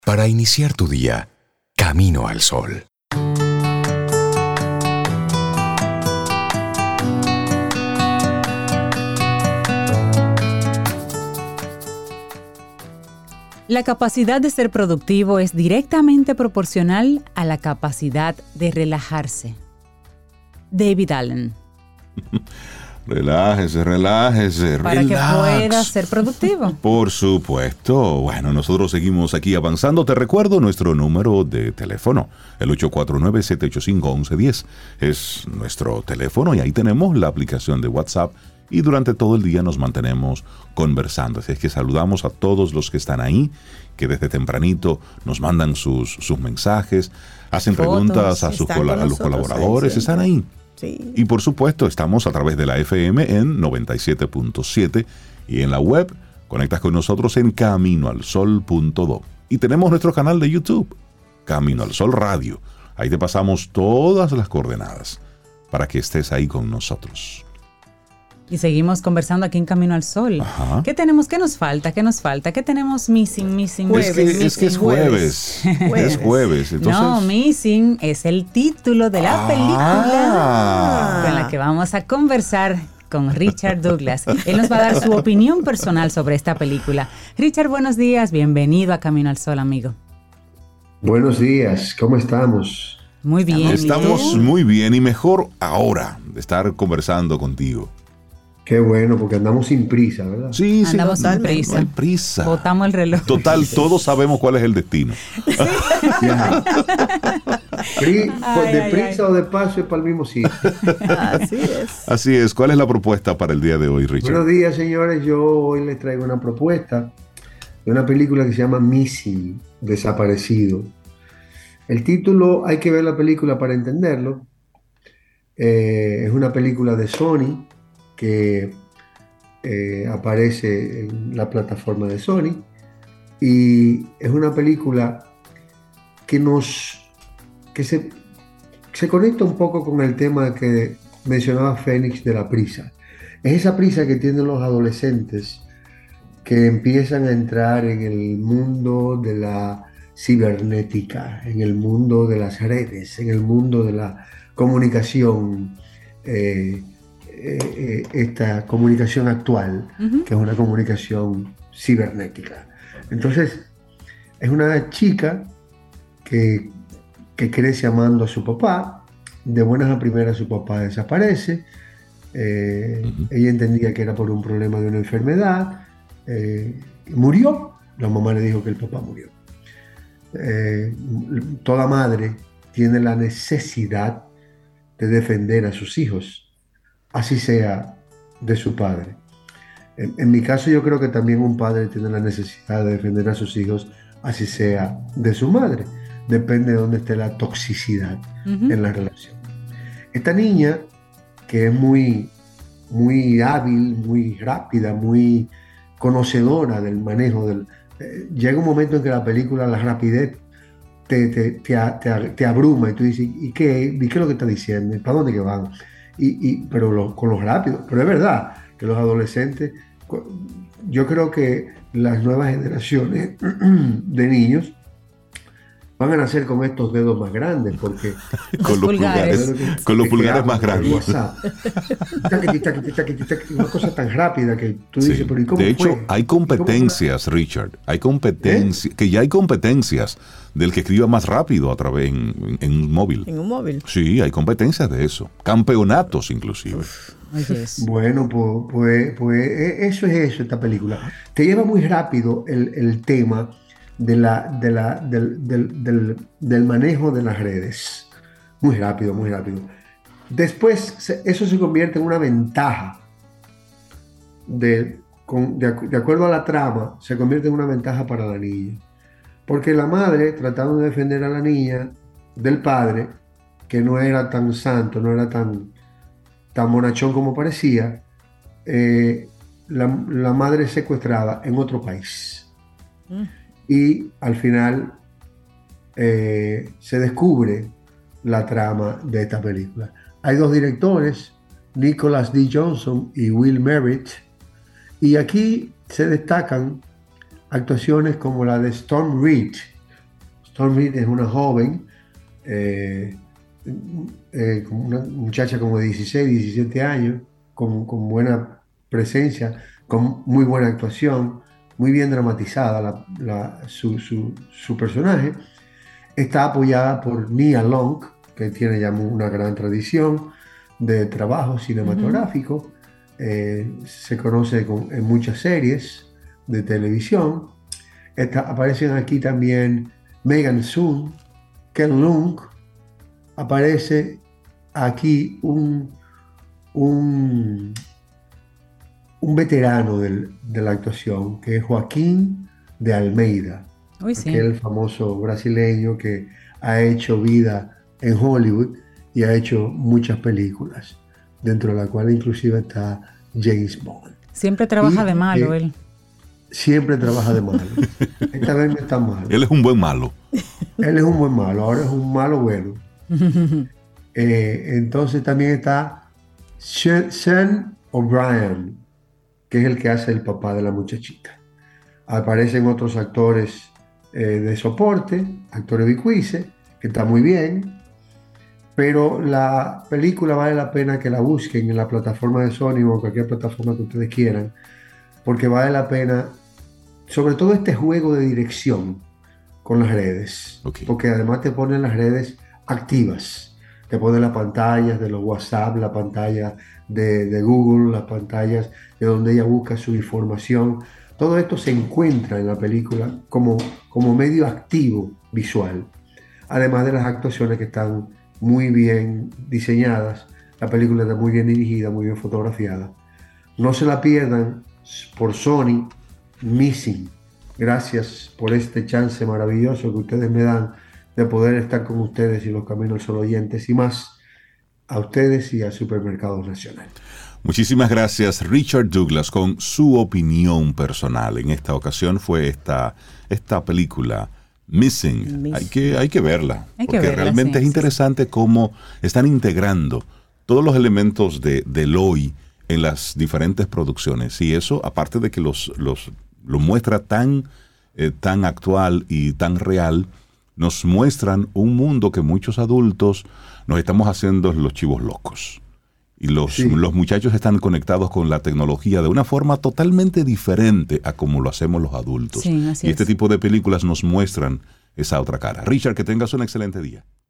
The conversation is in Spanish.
Para iniciar tu día, camino al sol. La capacidad de ser productivo es directamente proporcional a la capacidad de relajarse. David Allen. Relájese. Para que puedas ser productivo. Por supuesto. Bueno, nosotros seguimos aquí avanzando. Te recuerdo nuestro número de teléfono, el 849-785-1110. Es nuestro teléfono y ahí tenemos la aplicación de WhatsApp y durante todo el día nos mantenemos conversando. Así es que saludamos a todos los que están ahí, que desde tempranito nos mandan sus mensajes, hacen fotos, preguntas a los colaboradores, están ahí. Sí. Y por supuesto estamos a través de la FM en 97.7 y en la web conectas con nosotros en caminoalsol.do. Y tenemos nuestro canal de YouTube, Camino al Sol Radio. Ahí te pasamos todas las coordenadas para que estés ahí con nosotros. Y seguimos conversando aquí en Camino al Sol. Ajá. ¿Qué tenemos? ¿Qué nos falta? ¿Qué tenemos missing? Es que es jueves. Es jueves. Entonces... No, Missing es el título de la película con la que vamos a conversar con Richard Douglas. Él nos va a dar su opinión personal sobre esta película. Richard, buenos días. Bienvenido a Camino al Sol, amigo. Buenos días. ¿Cómo estamos? Muy bien. Estamos muy bien y mejor ahora de estar conversando contigo. Qué bueno, porque andamos sin prisa, ¿verdad? Sí, andamos sin prisa. No hay prisa. Botamos el reloj. Total, todos sabemos cuál es el destino. De prisa o de paso es para el mismo sitio. Así es. Así es. ¿Cuál es la propuesta para el día de hoy, Richard? Buenos días, señores. Yo hoy les traigo una propuesta de una película que se llama Missing, Desaparecido. El título, hay que ver la película para entenderlo. Es una película de Sony que aparece en la plataforma de Sony y es una película que se conecta un poco con el tema que mencionaba Fénix de la prisa. Es esa prisa que tienen los adolescentes que empiezan a entrar en el mundo de la cibernética, en el mundo de las redes, en el mundo de la comunicación, esta comunicación actual, que es una comunicación cibernética. Entonces, es una chica que crece amando a su papá. De buenas a primeras su papá desaparece. Ella entendía que era por un problema de una enfermedad. Murió. La mamá le dijo que el papá murió. Toda madre tiene la necesidad de defender a sus hijos, así sea de su padre. En mi caso, yo creo que también un padre tiene la necesidad de defender a sus hijos, así sea de su madre. Depende de dónde esté la toxicidad en la relación. Esta niña, que es muy, muy hábil, muy rápida, muy conocedora del manejo llega un momento en que la película, la rapidez te abruma y tú dices, ¿y qué es lo que está diciendo? ¿Para dónde que van? Pero con lo rápido. Pero es verdad que los adolescentes, yo creo que las nuevas generaciones de niños van a nacer con estos dedos más grandes, porque con los pulgares más grandes. Una cosa tan rápida que tú dices, pero ¿y cómo de hecho, fue? hay competencias, Richard. Hay competencias, que ya hay competencias del que escriba más rápido a través en un móvil. En un móvil. Sí, hay competencias de eso. Campeonatos, inclusive. Bueno, pues eso es eso, esta película. Te lleva muy rápido el tema del manejo de las redes. Muy rápido, muy rápido. Después, eso se convierte en una ventaja. De acuerdo a la trama, se convierte en una ventaja para la niña. Porque la madre, tratando de defender a la niña del padre, que no era tan santo, no era tan bonachón como parecía, la madre es secuestrada en otro país. Y al final se descubre la trama de esta película. Hay dos directores, Nicholas D. Johnson y Will Merritt, y aquí se destacan actuaciones como la de Storm Reid, Storm Reed es una joven, una muchacha como de 16, 17 años, con buena presencia, con muy buena actuación, muy bien dramatizada su personaje. Está apoyada por Nia Long, que tiene ya una gran tradición de trabajo cinematográfico. Se conoce en muchas series de televisión. Aparecen aquí también Megan Sun, Ken Leung. Aparece aquí un veterano de la actuación, que es Joaquín de Almeida, Uy, sí. aquel famoso brasileño que ha hecho vida en Hollywood y ha hecho muchas películas, dentro de la cual inclusive está James Bond. Siempre trabaja de malo él. Siempre trabaja de malo. Esta vez no está malo. Él es un buen malo. Él es un buen malo, ahora es un malo bueno. Entonces también está Sean O'Brien, que es el que hace el papá de la muchachita. Aparecen otros actores de soporte, actores bicuices, que está muy bien, pero la película vale la pena que la busquen en la plataforma de Sony o cualquier plataforma que ustedes quieran, porque vale la pena, sobre todo este juego de dirección con las redes, porque además te ponen las redes activas, te ponen las pantallas de los WhatsApp, la pantalla de Google, las pantallas de donde ella busca su información. Todo esto se encuentra en la película como medio activo visual, además de las actuaciones que están muy bien diseñadas. La película está muy bien dirigida, muy bien fotografiada. No se la pierdan por Sony, Missing. Gracias por este chance maravilloso que ustedes me dan de poder estar con ustedes y los Camino al Sol oyentes, y más a ustedes y a Supermercados Nacional. Muchísimas gracias, Richard Douglas, con su opinión personal. En esta ocasión fue esta película Missing. Hay que verla, porque realmente es interesante cómo están integrando todos los elementos del hoy en las diferentes producciones. Y eso, aparte de que lo muestra tan actual y tan real, nos muestran un mundo que muchos adultos nos estamos haciendo los chivos locos. Y los muchachos están conectados con la tecnología de una forma totalmente diferente a como lo hacemos los adultos. Sí, así y este tipo de películas nos muestran esa otra cara. Richard, que tengas un excelente día.